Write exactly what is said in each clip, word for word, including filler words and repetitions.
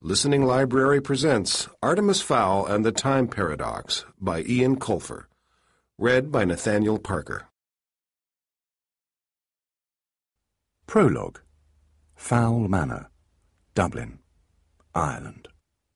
Listening Library presents Artemis Fowl and the Time Paradox by Ian Colfer. Read by Nathaniel Parker. Prologue. Fowl Manor, Dublin, Ireland.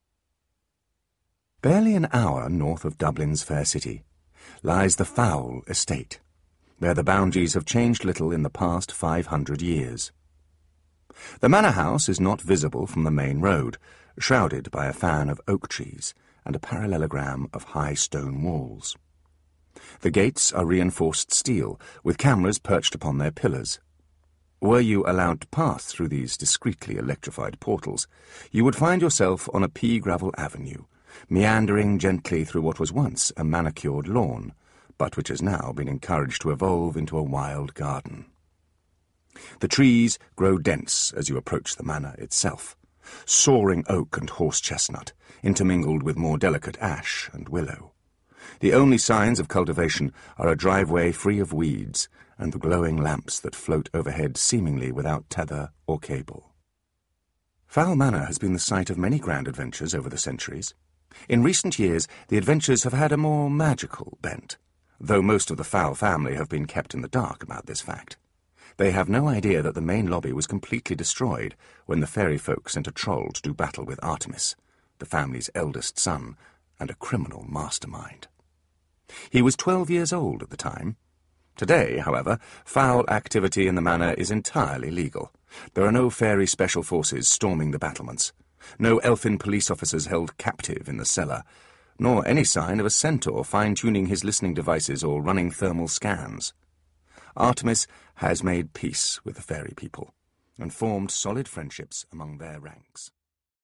Barely an hour north of Dublin's fair city lies the Fowl Estate, where the boundaries have changed little in the past five hundred years. The manor house is not visible from the main road, shrouded by a fan of oak trees and a parallelogram of high stone walls. The gates are reinforced steel, with cameras perched upon their pillars. Were you allowed to pass through these discreetly electrified portals, you would find yourself on a pea-gravel avenue, meandering gently through what was once a manicured lawn, but which has now been encouraged to evolve into a wild garden. The trees grow dense as you approach the manor itself, soaring oak and horse-chestnut, intermingled with more delicate ash and willow. The only signs of cultivation are a driveway free of weeds and the glowing lamps that float overhead seemingly without tether or cable. Fowl Manor has been the site of many grand adventures over the centuries. In recent years, the adventures have had a more magical bent, though most of the Fowl family have been kept in the dark about this fact. They have no idea that the main lobby was completely destroyed when the fairy folk sent a troll to do battle with Artemis, the family's eldest son, and a criminal mastermind. He was twelve years old at the time. Today, however, fowl activity in the manor is entirely legal. There are no fairy special forces storming the battlements, no elfin police officers held captive in the cellar, nor any sign of a centaur fine-tuning his listening devices or running thermal scans. Artemis has made peace with the fairy people and formed solid friendships among their ranks.